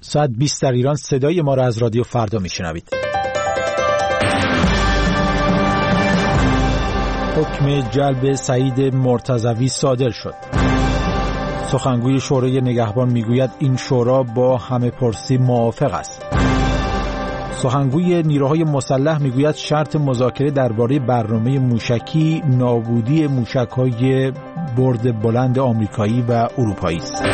ساعت 20 در ایران صدای ما را از رادیو فردا میشنوید. حکم جلب سعید مرتضوی صادر شد. سخنگوی شورای نگهبان میگوید این شورا با همه پرسی موافق است. سخنگوی نیروهای مسلح میگوید شرط مذاکره درباره برنامه موشکی نابودی موشک‌های برد بلند آمریکایی و اروپایی است.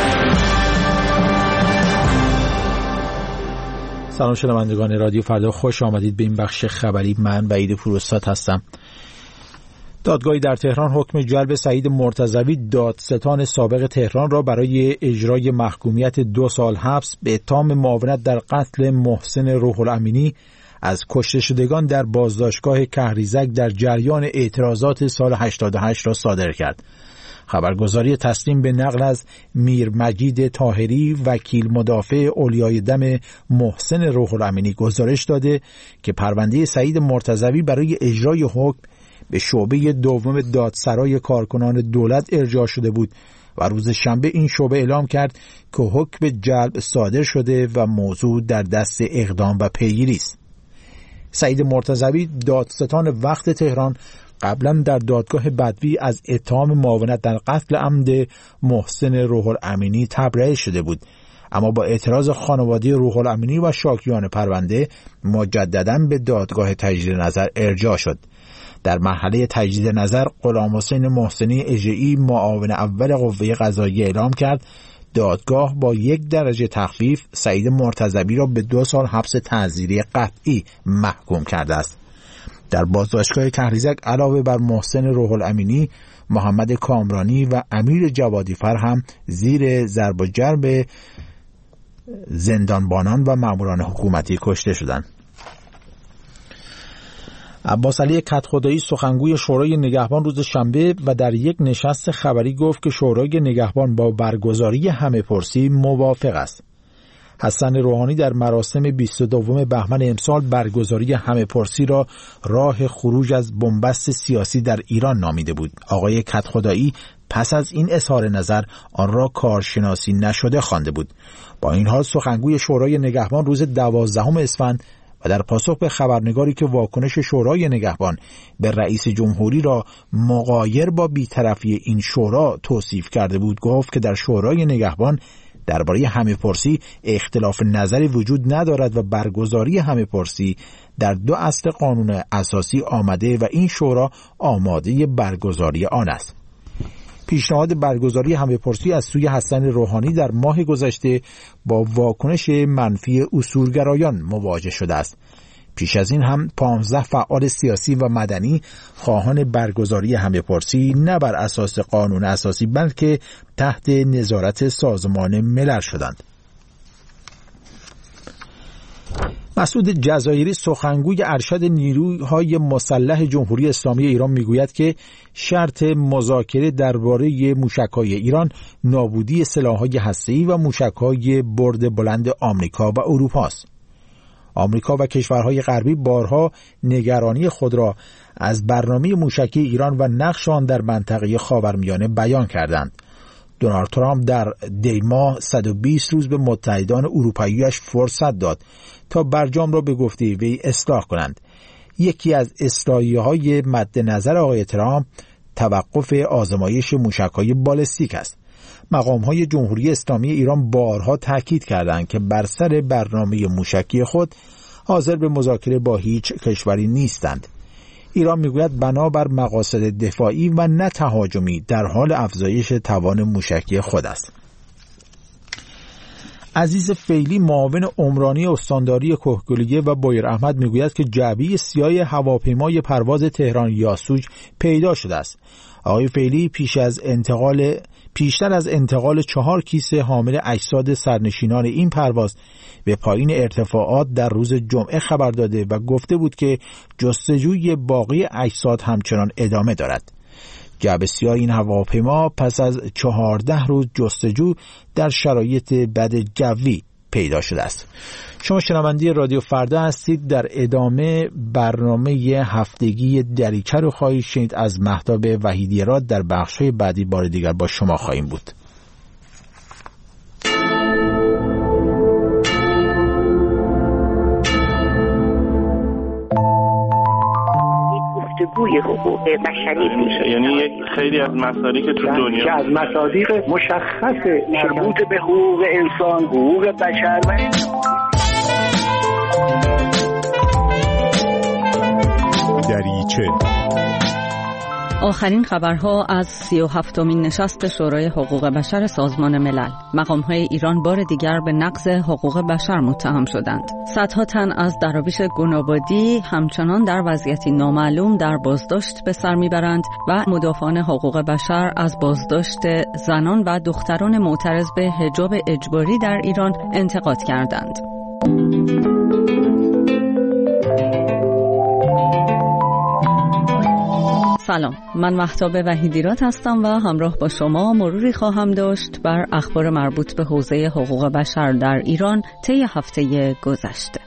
سلام شنوندگان رادیو فردا، خوش آمدید به این بخش خبری. من وحید پوروستاد هستم. دادگاهی در تهران حکم جلب سعید مرتضوی دادستان سابق تهران را برای اجرای محکومیت 2 سال حبس به اتهام معاونت در قتل محسن روح الامینی از کشته شدگان در بازداشتگاه کهریزک در جریان اعتراضات سال 88 را صادر کرد. خبرگزاری تسلیم به نقل از میر مجید طاهری وکیل مدافع اولیای دم محسن روح الامینی گزارش داده که پرونده سعید مرتضوی برای اجرای حکم به شعبه دوم دادسرای کارکنان دولت ارجاع شده بود و روز شنبه این شعبه اعلام کرد که حکم جلب صادر شده و موضوع در دست اقدام و پیگیری است. سعید مرتضوی دادستان وقت تهران قبلا در دادگاه بدوی از اتهام معاونت در قتل عمد محسن روح الامینی تبرئه شده بود، اما با اعتراض خانواده روح الامینی و شاکیان پرونده مجددا به دادگاه تجدید نظر ارجاع شد. در مرحله تجدید نظر غلامحسین محسنی اژه‌ای معاون اول قوه قضاییه اعلام کرد دادگاه با 1 درجه تخفیف سعید مرتضوی را به 2 سال حبس تعزیری قطعی محکوم کرده است. در بازداشتگاه کهریزک علاوه بر محسن روح الامینی، محمد کامرانی و امیر جوادیفر هم زیر ضرب و جرب زندانبانان و ماموران حکومتی کشته شدند. عباس علی کدخدایی سخنگوی شورای نگهبان روز شنبه و در یک نشست خبری گفت که شورای نگهبان با برگزاری همه پرسی موافق است. حسن روحانی در مراسم 22 بهمن امسال برگزاری همه پرسی را راه خروج از بنبست سیاسی در ایران نامیده بود. آقای کدخدایی پس از این اظهار نظر آن را کارشناسی نشده خوانده بود. با این حال سخنگوی شورای نگهبان روز 12 اسفند و در پاسخ به خبرنگاری که واکنش شورای نگهبان به رئیس جمهوری را مغایر با بی‌طرفی این شورا توصیف کرده بود گفت که در شورای نگهبان درباره همه پرسی اختلاف نظری وجود ندارد و برگزاری همه پرسی در 2 اصل قانون اساسی آمده و این شورا آماده برگزاری آن است. پیشنهاد برگزاری همه پرسی از سوی حسن روحانی در ماه گذشته با واکنش منفی اصولگرایان مواجه شده است. پیش از این هم 15 فعال سیاسی و مدنی خواهان برگزاری همه پرسی نه بر اساس قانون اساسی بلکه تحت نظارت سازمان ملل شدند. مسعود جزایری سخنگوی ارشد نیروهای مسلح جمهوری اسلامی ایران میگوید که شرط مذاکره درباره موشک‌های ایران نابودی سلاح‌های هسته‌ای و موشک‌های برد بلند آمریکا و اروپا است. آمریکا و کشورهای غربی بارها نگرانی خود را از برنامه موشکی ایران و نقش آن در منطقه خاورمیانه بیان کردند. دونالد ترامپ در دی ماه 120 روز به متحدان اروپایی‌اش فرصت داد تا برجام را به گفته وی اصلاح کنند. یکی از اصلاحیه‌های مد نظر آقای ترامپ توقف آزمایش موشک‌های بالستیک است. مقام‌های جمهوری اسلامی ایران بارها تاکید کردند که بر سر برنامه موشکی خود حاضر به مذاکره با هیچ کشوری نیستند. ایران میگوید بنابر مقاصد دفاعی و نه تهاجمی در حال افزایش توان موشکی خود است. عزیز فیلی معاون عمرانی استانداری کهگیلویه و بایر احمد میگوید که جعبه سیاه هواپیمای پرواز تهران یاسوج پیدا شده است. آقای فیلی پیشتر از انتقال 4 کیسه حامل اجساد سرنشینان این پرواز به پایین ارتفاعات در روز جمعه خبر داده و گفته بود که جستجوی باقی اجساد همچنان ادامه دارد. جعبه سیاه این هواپیما پس از 14 روز جستجو در شرایط بد جوی پیدا شده است. شما شنونده رادیو فردا هستید. در ادامه برنامه هفتگی دریچه رو خواهید شنید از مهتاب وحیدی راد. در بخش‌های بعدی بار دیگر با شما خواهیم بود. جوی حقوق بشری میشه. یعنی یک خیلی از مصادیق که تو دنیا که از مصادیق مشخص مربوط به حقوق انسان، حقوق بشر و دریچه. آخرین خبرها از 37مین نشست شورای حقوق بشر سازمان ملل. مقام‌های ایران بار دیگر به نقض حقوق بشر متهم شدند. صدها تن از دراویش گنابادی همچنان در وضعیتی نامعلوم در بازداشت به سر میبرند و مدافعان حقوق بشر از بازداشت زنان و دختران معترض به حجاب اجباری در ایران انتقاد کردند. سلام، من مهتاب وحیدیراد هستم و همراه با شما مروری خواهم داشت بر اخبار مربوط به حوزه حقوق بشر در ایران طی هفته گذشته.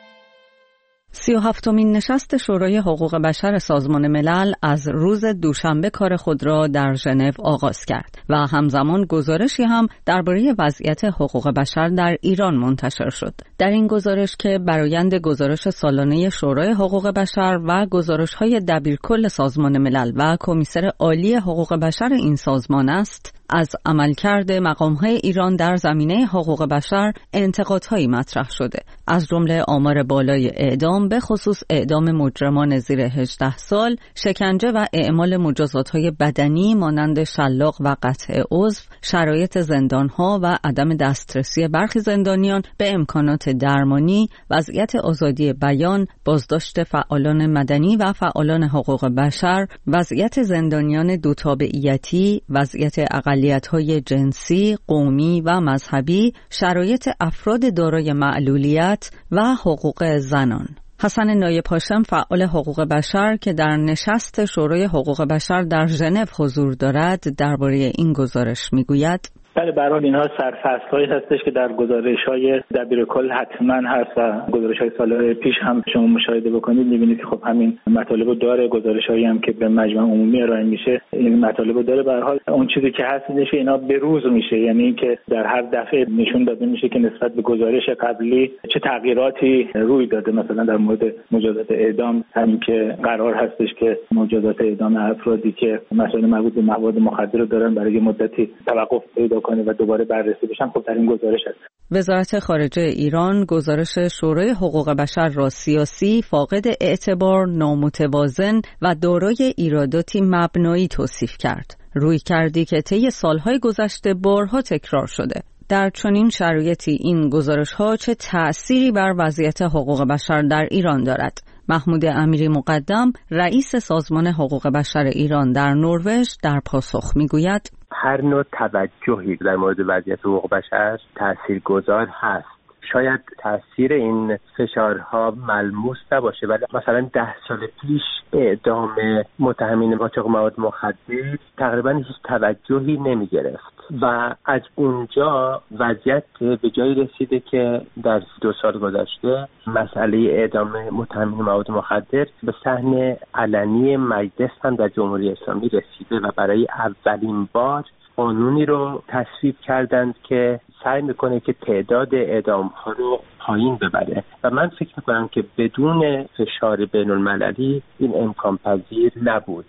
37مین نشست شورای حقوق بشر سازمان ملل از روز دوشنبه کار خود را در ژنو آغاز کرد و همزمان گزارشی هم درباره وضعیت حقوق بشر در ایران منتشر شد. در این گزارش که برآیند گزارش سالانه شورای حقوق بشر و گزارش‌های دبیرکل سازمان ملل و کمیسر عالی حقوق بشر این سازمان است، از عملکرد مقام‌های ایران در زمینه حقوق بشر انتقادهایی مطرح شده، از جمله آمار بالای اعدام، به خصوص اعدام مجرمان زیر 18 سال، شکنجه و اعمال مجازات‌های بدنی مانند شلاق و قطع عضو، شرایط زندان‌ها و عدم دسترسی برخی زندانیان به امکانات درمانی، وضعیت آزادی بیان، بازداشت فعالان مدنی و فعالان حقوق بشر، وضعیت زندانیان دوتابعیتی، وضعیت اقلیت‌های جنسی، قومی و مذهبی، شرایط افراد دارای معلولیت و حقوق زنان. حسن نایب هاشم، فعال حقوق بشر که در نشست شورای حقوق بشر در ژنو حضور دارد، درباره این گزارش میگوید: بله، به هر حال اینها سرفصل‌هایی هستش که در گزارش‌های دبیرکل حتما هست و گزارش‌های سال پیش هم شما مشاهده بکنید می‌بینید که خب همین مطالب داره. گزارش‌هایی هم که به مجمع عمومی ارائه میشه این مطالب داره. به هر حال اون چیزی که هست اینه که اینا به روز میشه، یعنی اینکه در هر دفعه نشون داده میشه که نسبت به گزارش قبلی چه تغییراتی روی داده. مثلا در مورد مجازات اعدام، همین که قرار هستش که مجازات اعدام افرادی که مسائل مربوط به مواد مخدر رو دارن برای مدتی توقف پیدا کنه و دوباره بررسی بشن، خب در این گزارش هست. وزارت خارجه ایران گزارش شورای حقوق بشر را سیاسی، فاقد اعتبار، نامتوازن و دارای ایراداتی مبنایی توصیف کرد. رویکردی که طی سالهای گذشته بارها تکرار شده. در چنین شرایطی این گزارش‌ها چه تأثیری بر وضعیت حقوق بشر در ایران دارد؟ محمود امیری مقدم، رئیس سازمان حقوق بشر ایران در نروژ، در پاسخ میگوید: هر نوع توجهی در مورد وضعیت حقوق بشر تاثیرگذار هست. شاید تاثیر این فشارها ملموس نباشه، ولی مثلا 10 سال پیش اعدام متهمین قاچاق مواد مخدر تقریبا هیچ توجهی نمی گرفت و از اونجا وضعیت به جایی رسیده که در 2 سال گذشته مسئله اعدام متهمین مواد مخدر به صحن علنی مجلس هم در جمهوری اسلامی رسیده و برای اولین بار قانونی رو تصویب کردند که سعی میکنه که تعداد اعدام‌ها رو پایین ببره و من فکر میکنم که بدون فشار بین‌المللی این امکان پذیر نبود.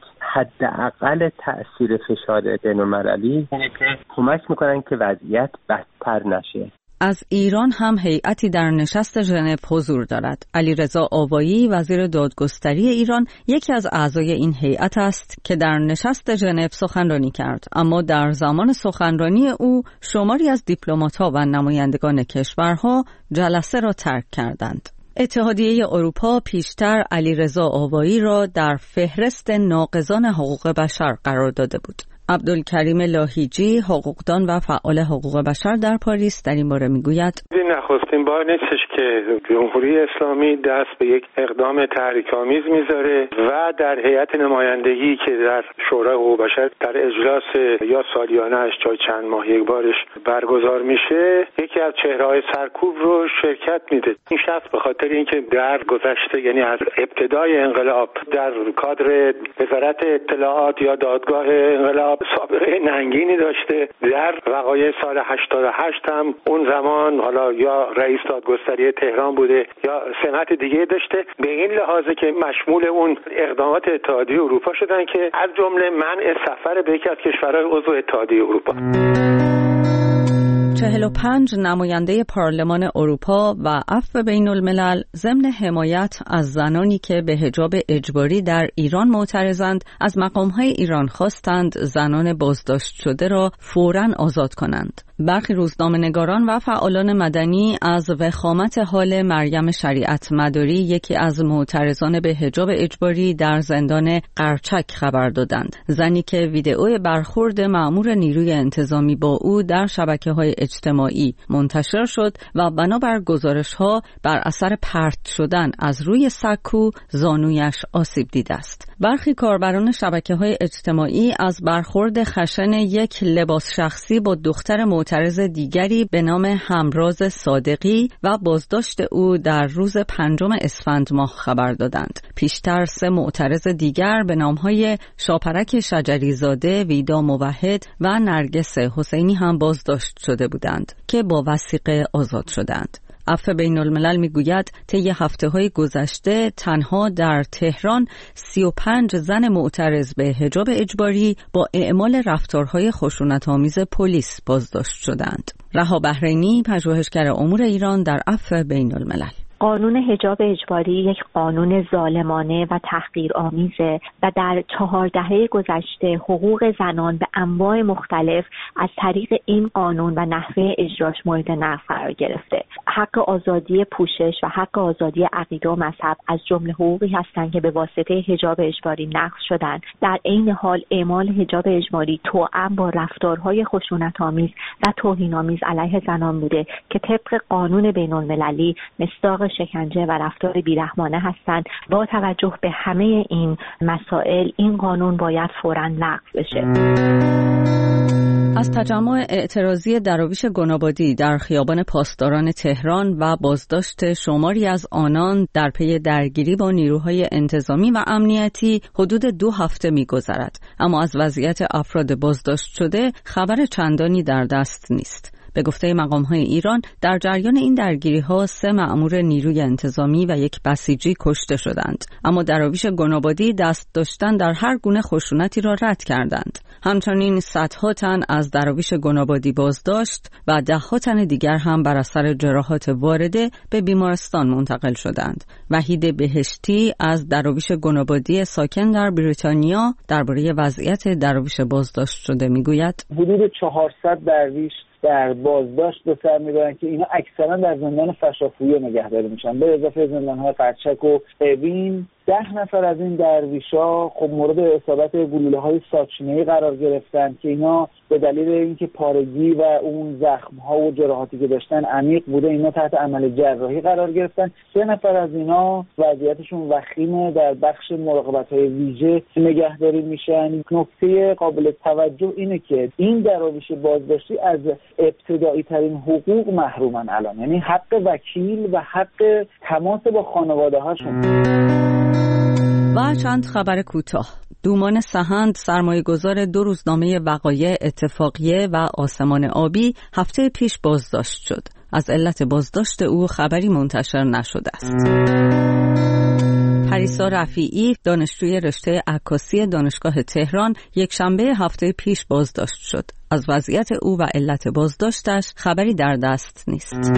حداقل تأثیر فشار بین‌المللی اینه که کمک میکنن که وضعیت بدتر نشه. از ایران هم هیئتی در نشست ژنو حضور دارد. علیرضا آوایی، وزیر دادگستری ایران، یکی از اعضای این هیئت است که در نشست ژنو سخنرانی کرد، اما در زمان سخنرانی او شماری از دیپلمات‌ها و نمایندگان کشورها جلسه را ترک کردند. اتحادیه اروپا پیشتر علیرضا آوایی را در فهرست ناقضان حقوق بشر قرار داده بود. عبدالکریم لاهیجی، حقوقدان و فعال حقوق بشر در پاریس، در این باره میگوید: این نخستین بار نیستش که جمهوری اسلامی دست به یک اقدام تحریک‌آمیز میذاره و در هیئت نمایندگی که در شورای حقوق بشر در اجلاس یا سالیانه‌اش یا چند ماه یک بارش برگزار میشه، یکی از چهره‌های سرکوب رو شرکت میده. این شخص به خاطر اینکه در گذشته، یعنی از ابتدای انقلاب، در کادر وزارت اطلاعات یا دادگاه انقلاب سابقه ننگینی داشته. در وقایع سال 88 هم اون زمان حالا یا رئیس دادگستری تهران بوده یا سمت دیگه داشته، به این لحاظه که مشمول اون اقدامات اتحادیه اروپا شدن که از جمله منع سفر به یکی از کشورهای عضو اتحادیه اروپا. 45 نماینده پارلمان اروپا و عفو بین الملل ضمن حمایت از زنانی که به حجاب اجباری در ایران معترضند از مقامهای ایران خواستند زنان بازداشت شده را فوراً آزاد کنند. برخی روزنامه‌نگاران و فعالان مدنی از وخامت حال مریم شریعت مداری، یکی از معترضان به حجاب اجباری در زندان قرچک، خبر دادند. زنی که ویدئوی برخورد مأمور نیروی انتظامی با او در شبکه‌های اجتماعی منتشر شد و بنابر گزارش‌ها بر اثر پرت شدن از روی سکو زانویش آسیب دیده است. برخی کاربران شبکه‌های اجتماعی از برخورد خشن یک لباس شخصی با دختر معترض دیگری به نام همراز صادقی و بازداشت او در روز 5 اسفند ماه خبر دادند. پیشتر 3 معترض دیگر به نام‌های شاپرک شجریزاده، ویدا موحد و نرگس حسینی هم بازداشت شده بودند که با وثیقه آزاد شدند. عفو بین الملل میگوید طی هفته‌های گذشته تنها در تهران 35 زن معترض به حجاب اجباری با اعمال رفتارهای خشونت‌آمیز پلیس بازداشت شدند. رها بحرینی، پژوهشگر امور ایران در عفو بین الملل: قانون حجاب اجباری یک قانون ظالمانه و تحقیرآمیزه و در 4 دهه گذشته حقوق زنان به انواع مختلف از طریق این قانون و نحوه اجراش مورد نقض قرار گرفته. حق آزادی پوشش و حق آزادی عقیده و مذهب از جمله حقوقی هستند که به واسطه حجاب اجباری نقض شدند. در عین حال اعمال حجاب اجباری توأم با رفتارهای خشونت‌آمیز و توهین‌آمیز علیه زنان بوده که طبق قانون بین‌المللی مصداق شکنجه و رفتار بیرحمانه هستند. با توجه به همه این مسائل این قانون باید فوراً لغو بشه. از تجمع اعتراضی دراویش گنابادی در خیابان پاسداران تهران و بازداشت شماری از آنان در پی درگیری با نیروهای انتظامی و امنیتی حدود 2 هفته می‌گذرد، اما از وضعیت افراد بازداشت شده خبر چندانی در دست نیست. به گفته مقام‌های ایران در جریان این درگیری‌ها 3 مأمور نیروی انتظامی و 1 بسیجی کشته شدند، اما دراویش گنابادی دست داشتن در هر گونه خشونتی را رد کردند. همچنین صدها تن از دراویش گنابادی بازداشت و 10 تن دیگر هم بر اثر جراحات وارده به بیمارستان منتقل شدند. وحید بهشتی از دراویش گنابادی ساکن در بریتانیا درباره وضعیت دراویش بازداشت شده میگوید: حدود 400 درویش در بازداشت به سر میبرن که اینا اکثرا در زندان فشافویه نگهداری میشن، به اضافه زندان‌های قرچک و اوین. 10 نفر از این درویشا خب مورد اصابت گلوله‌های ساچمه‌ای قرار گرفتن که اینا به دلیل اینکه پارگی و اون زخم‌ها و جراحاتی که داشتن عمیق بوده، اینا تحت عمل جراحی قرار گرفتن. 3 نفر از اینا وضعیتشون وخیمه، در بخش مراقبت‌های ویژه نگهداری میشن. نکته قابل توجه اینه که این دراویش بازداشتی از ابتدایی ترین حقوق محرومن الان، یعنی حق وکیل و حق تماس با خانواده‌هاشون. و چند خبر کوتاه. دومان سهند، سرمایه‌گذار 2 روزنامه وقایع اتفاقیه و آسمان آبی، هفته پیش بازداشت شد. از علت بازداشت او خبری منتشر نشده است. پریسا رفیعی، دانشجوی رشته عکاسی دانشگاه تهران، یک شنبه هفته پیش بازداشت شد. از وضعیت او و علت بازداشتش خبری در دست نیست.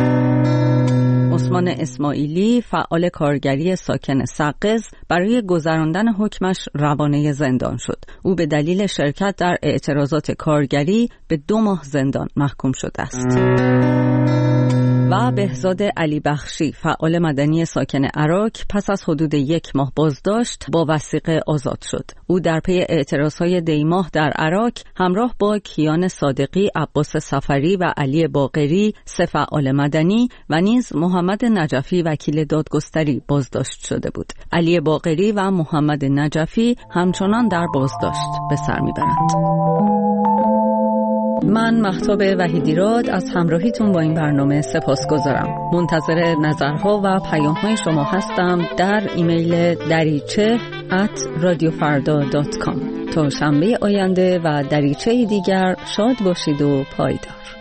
عثمان اسماعیلی، فعال کارگری ساکن سقز، برای گذراندن حکمش روانه زندان شد. او به دلیل شرکت در اعتراضات کارگری به 2 ماه زندان محکوم شده است. و بهزاد علی بخشی، فعال مدنی ساکن عراق، پس از حدود 1 ماه بازداشت با وثیقه آزاد شد. او در پی اعتراضهای دیماه در عراق همراه با کیان صادقی، عباس سفری و علی باقری، 3 فعال مدنی و نیز محمد نجفی وکیل دادگستری بازداشت شده بود. علی باقری و محمد نجفی همچنان در بازداشت به سر میبرند. من مهتاب وحیدیراد از همراهیتون با این برنامه سپاسگزارم. منتظر نظرها و پیام‌های شما هستم در ایمیل دریچه radiofarda.com. تا شنبه آینده و دریچه دیگر شاد باشید و پایدار.